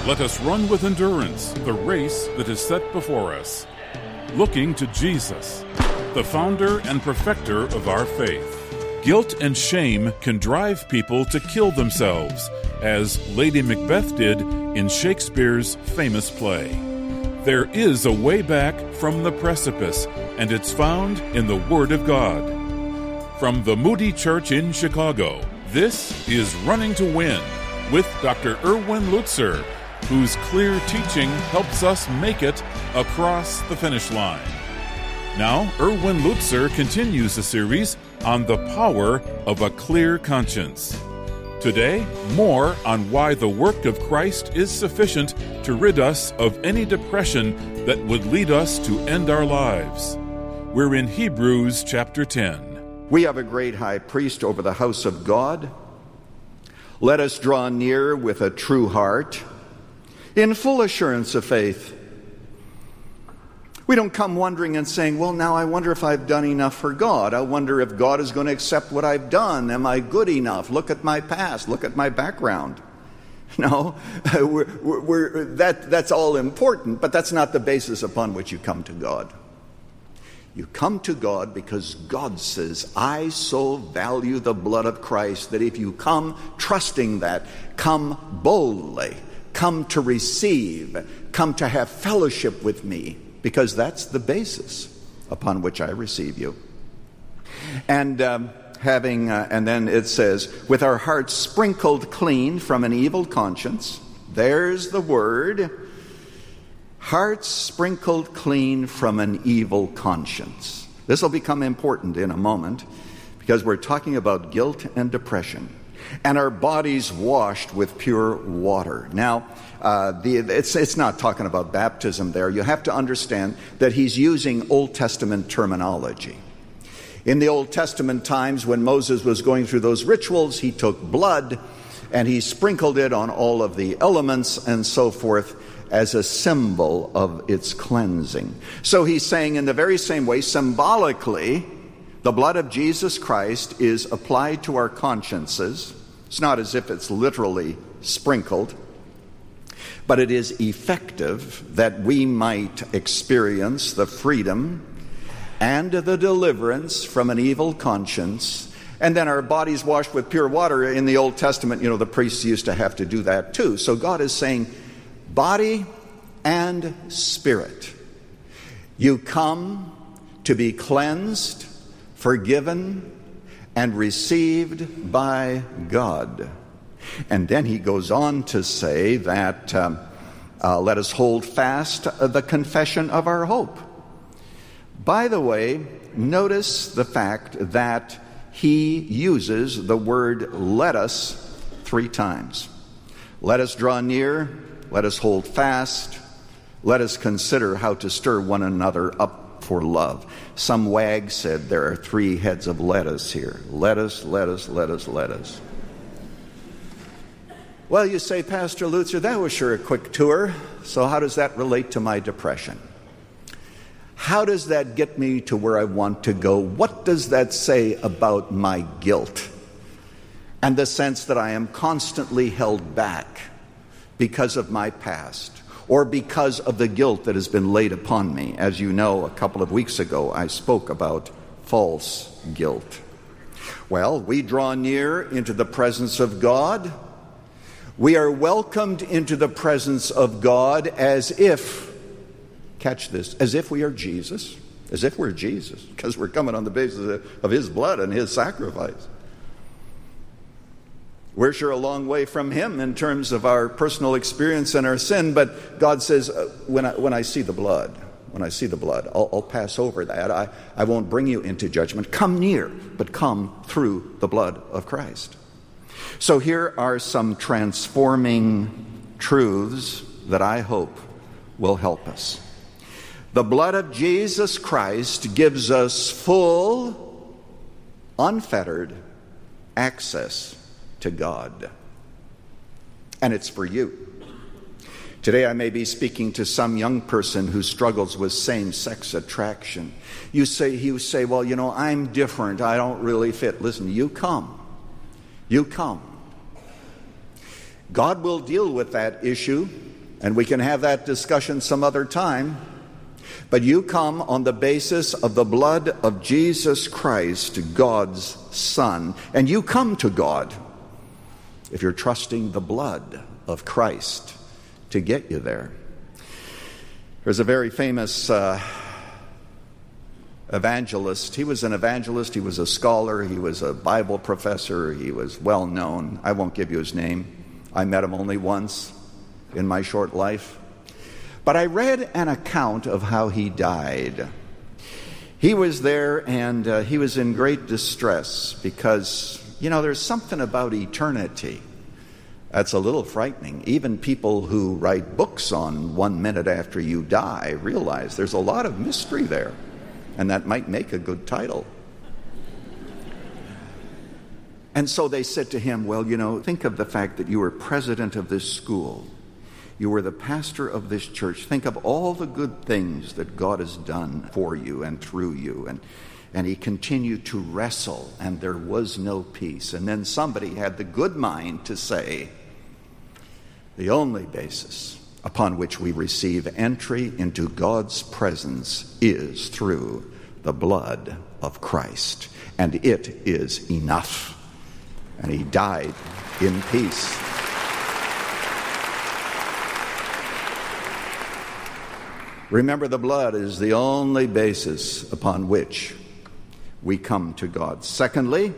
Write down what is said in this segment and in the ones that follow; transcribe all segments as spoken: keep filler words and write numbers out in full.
Let us run with endurance the race that is set before us, looking to Jesus, the founder and perfecter of our faith. Guilt and shame can drive people to kill themselves, as Lady Macbeth did in Shakespeare's famous play. There is a way back from the precipice, and it's found in the Word of God. From the Moody Church in Chicago, this is Running to Win with Doctor Erwin Lutzer, whose clear teaching helps us make it across the finish line. Now, Erwin Lutzer continues the series on the power of a clear conscience. Today, more on why the work of Christ is sufficient to rid us of any depression that would lead us to end our lives. We're in Hebrews chapter ten. We have a great high priest over the house of God. Let us draw near with a true heart, in full assurance of faith. We don't come wondering and saying, well, now I wonder if I've done enough for God. I wonder if God is going to accept what I've done. Am I good enough? Look at my past. Look at my background. No, we're, we're, that, that's all important, but that's not the basis upon which you come to God. You come to God because God says, I so value the blood of Christ that if you come trusting that, come boldly, come to receive, come to have fellowship with me, because that's the basis upon which I receive you. And um, having, uh, and then it says, with our hearts sprinkled clean from an evil conscience, there's the word, hearts sprinkled clean from an evil conscience. This will become important in a moment, because we're talking about guilt and depression. And our bodies washed with pure water. Now, uh, the, it's, it's not talking about baptism there. You have to understand that he's using Old Testament terminology. In the Old Testament times, when Moses was going through those rituals, he took blood and he sprinkled it on all of the elements and so forth as a symbol of its cleansing. So he's saying in the very same way, symbolically, the blood of Jesus Christ is applied to our consciences. It's not as if it's literally sprinkled, but it is effective that we might experience the freedom and the deliverance from an evil conscience. And then our bodies washed with pure water. In the Old Testament, you know, the priests used to have to do that too. So God is saying, body and spirit, you come to be cleansed, forgiven, and received by God. And then he goes on to say that um, uh, let us hold fast the confession of our hope. By the way, notice the fact that he uses the word let us three times. Let us draw near, let us hold fast, let us consider how to stir one another up for love. Some wag said there are three heads of lettuce here. Lettuce, lettuce, lettuce, lettuce. Well, you say, Pastor Lutzer, that was sure a quick tour. So how does that relate to my depression? How does that get me to where I want to go? What does that say about my guilt and the sense that I am constantly held back because of my past, or because of the guilt that has been laid upon me? As you know, a couple of weeks ago, I spoke about false guilt. Well, we draw near into the presence of God. We are welcomed into the presence of God as if, catch this, as if we are Jesus, as if we're Jesus, because we're coming on the basis of his blood and his sacrifice. We're sure a long way from him in terms of our personal experience and our sin, but God says, uh, when I when I see the blood, when I see the blood, I'll, I'll pass over that. I, I won't bring you into judgment. Come near, but come through the blood of Christ. So here are some transforming truths that I hope will help us. The blood of Jesus Christ gives us full, unfettered access to God. And it's for you. Today I may be speaking to some young person who struggles with same-sex attraction. You say, you say, well, you know, I'm different. I don't really fit. Listen, you come. You come. God will deal with that issue And we can have that discussion some other time. But you come on the basis of the blood of Jesus Christ, God's Son. And you come to God if you're trusting the blood of Christ to get you there. There's a very famous uh, evangelist. He was an evangelist. He was a scholar. He was a Bible professor. He was well known. I won't give you his name. I met him only once in my short life. But I read an account of how he died. He was there and uh, he was in great distress because, you know, there's something about eternity that's a little frightening. Even people who write books on one minute after you die realize there's a lot of mystery there, and that might make a good title. And so they said to him, well, you know, think of the fact that you were president of this school. You were the pastor of this church. Think of all the good things that God has done for you and through you. And, and he continued to wrestle, and there was no peace. And then somebody had the good mind to say, the only basis upon which we receive entry into God's presence is through the blood of Christ. And it is enough. And he died in peace. Remember, the blood is the only basis upon which we come to God. Secondly,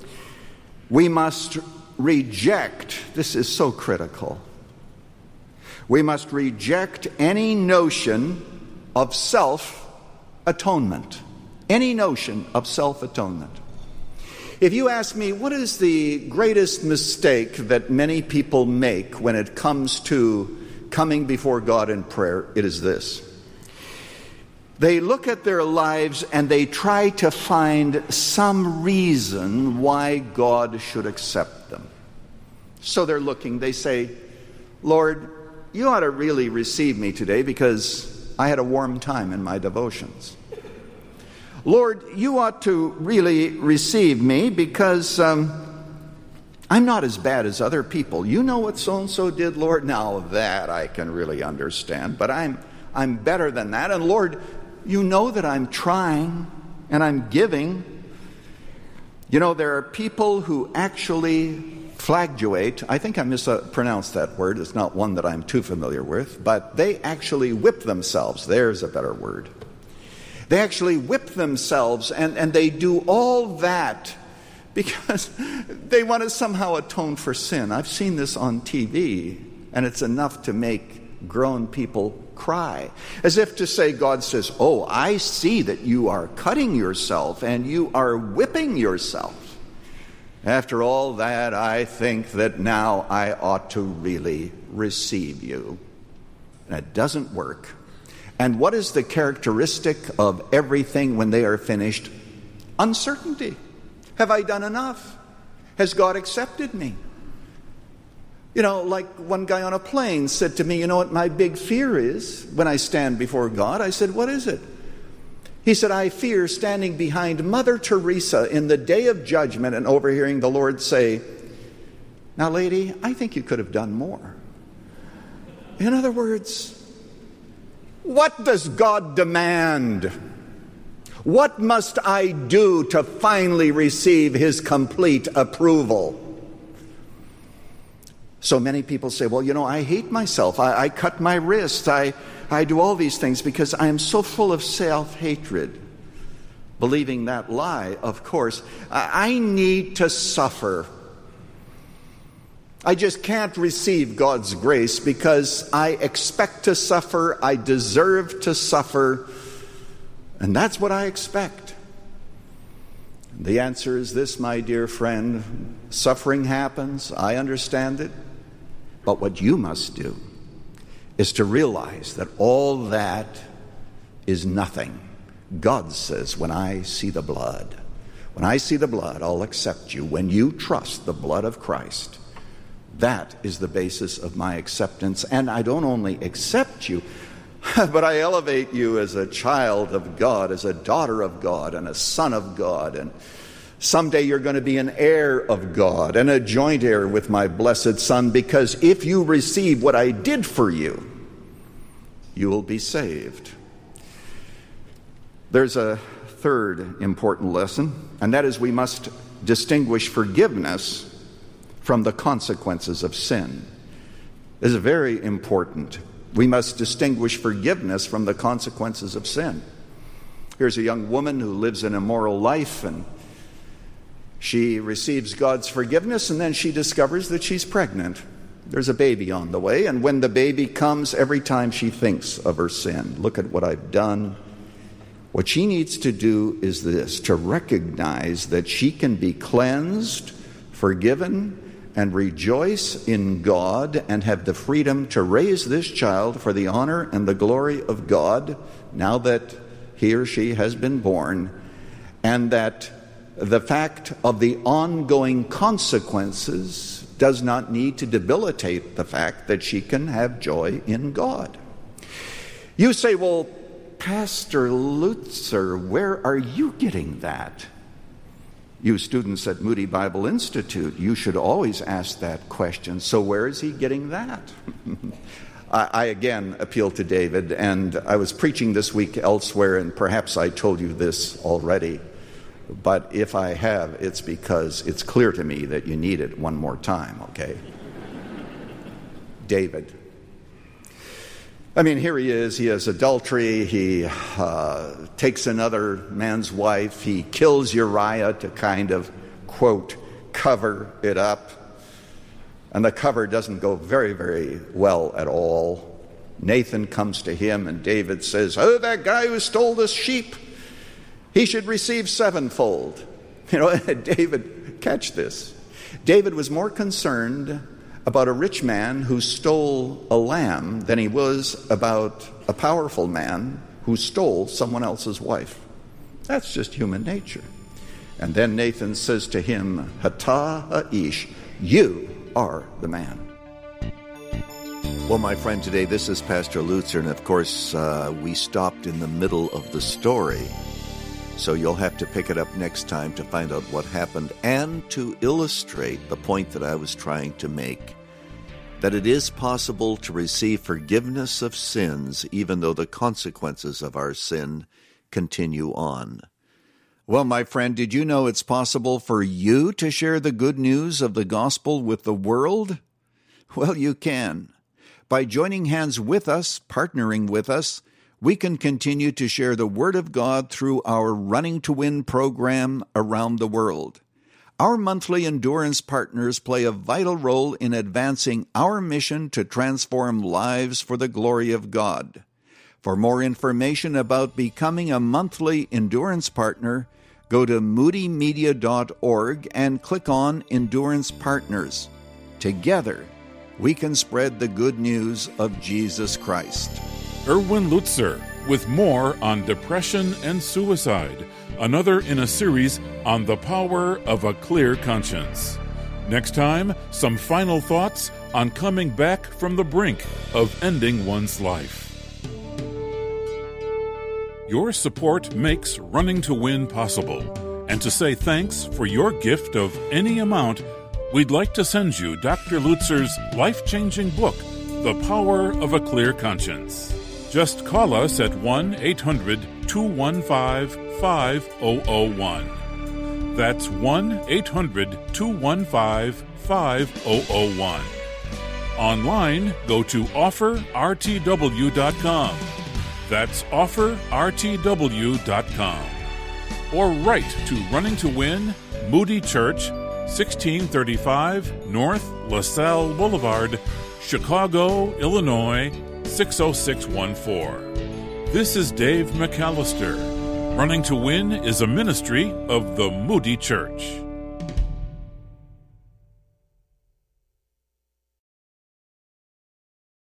we must reject, this is so critical, we must reject any notion of self-atonement. Any notion of self-atonement. If you ask me, what is the greatest mistake that many people make when it comes to coming before God in prayer, it is this. They look at their lives and they try to find some reason why God should accept them. So they're looking, they say, Lord, you ought to really receive me today because I had a warm time in my devotions. Lord, you ought to really receive me because um, I'm not as bad as other people. You know what so-and-so did, Lord? Now that I can really understand, but I'm I'm better than that. And Lord, you know that I'm trying and I'm giving. You know, there are people who actually flagellate. I think I mispronounced that word. It's not one that I'm too familiar with, but they actually whip themselves. There's a better word. They actually whip themselves, and, and they do all that because they want to somehow atone for sin. I've seen this on T V, and it's enough to make grown people cry. As if to say, God says, oh, I see that you are cutting yourself and you are whipping yourself. After all that, I think that now I ought to really receive you. And it doesn't work. And what is the characteristic of everything when they are finished? Uncertainty. Have I done enough? Has God accepted me? You know, like one guy on a plane said to me, you know what my big fear is when I stand before God? I said, what is it? He said, I fear standing behind Mother Teresa in the day of judgment and overhearing the Lord say, now, lady, I think you could have done more. In other words, what does God demand? What must I do to finally receive his complete approval? So many people say, well, you know, I hate myself. I, I cut my wrist. I, I do all these things because I am so full of self-hatred. Believing that lie, of course, I, I need to suffer. I just can't receive God's grace because I expect to suffer, I deserve to suffer, and that's what I expect. The answer is this, my dear friend. Suffering happens, I understand it, but what you must do is to realize that all that is nothing. God says, when I see the blood, when I see the blood, I'll accept you. When you trust the blood of Christ, that is the basis of my acceptance. And I don't only accept you, but I elevate you as a child of God, as a daughter of God, and a son of God. And someday you're going to be an heir of God and a joint heir with my blessed Son, because if you receive what I did for you, you will be saved. There's a third important lesson, and that is we must distinguish forgiveness from the consequences of sin. This is very important. We must distinguish forgiveness from the consequences of sin. Here's a young woman who lives an immoral life, and she receives God's forgiveness, and then she discovers that she's pregnant. There's a baby on the way, and when the baby comes, every time she thinks of her sin, look at what I've done. What she needs to do is this, to recognize that she can be cleansed, forgiven, and rejoice in God and have the freedom to raise this child for the honor and the glory of God now that he or she has been born, and that the fact of the ongoing consequences does not need to debilitate the fact that she can have joy in God. You say, well, Pastor Lutzer, where are you getting that? You students at Moody Bible Institute, you should always ask that question. So where is he getting that? I, I again appeal to David, and I was preaching this week elsewhere, and perhaps I told you this already. But if I have, it's because it's clear to me that you need it one more time, okay? David. I mean, here he is, he has adultery, he uh, takes another man's wife, he kills Uriah to kind of, quote, cover it up. And the cover doesn't go very, very well at all. Nathan comes to him and David says, oh, that guy who stole the sheep, he should receive sevenfold. You know, David, catch this. David was more concerned about a rich man who stole a lamb than he was about a powerful man who stole someone else's wife. That's just human nature. And then Nathan says to him, Hata Ha'ish, you are the man. Well, my friend, today this is Pastor Lutzer, and of course uh, we stopped in the middle of the story. So you'll have to pick it up next time to find out what happened and to illustrate the point that I was trying to make, that it is possible to receive forgiveness of sins even though the consequences of our sin continue on. Well, my friend, did you know it's possible for you to share the good news of the gospel with the world? Well, you can. By joining hands with us, partnering with us, we can continue to share the Word of God through our Running to Win program around the world. Our monthly endurance partners play a vital role in advancing our mission to transform lives for the glory of God. For more information about becoming a monthly endurance partner, go to moody media dot org and click on Endurance Partners. Together, we can spread the good news of Jesus Christ. Erwin Lutzer with more on depression and suicide, another in a series on the power of a clear conscience. Next time, some final thoughts on coming back from the brink of ending one's life. Your support makes Running to Win possible, and to say thanks for your gift of any amount, we'd like to send you Doctor Lutzer's life-changing book, The Power of a Clear Conscience. Just call us at one eight hundred two one five five zero zero one. That's one eight hundred two one five five zero zero one. Online, go to offer r t w dot com. That's offer r t w dot com. Or write to Running to Win, Moody Church, sixteen thirty-five North LaSalle Boulevard, Chicago, Illinois, six oh six one four. This is Dave McAllister. Running to Win is a ministry of the Moody Church.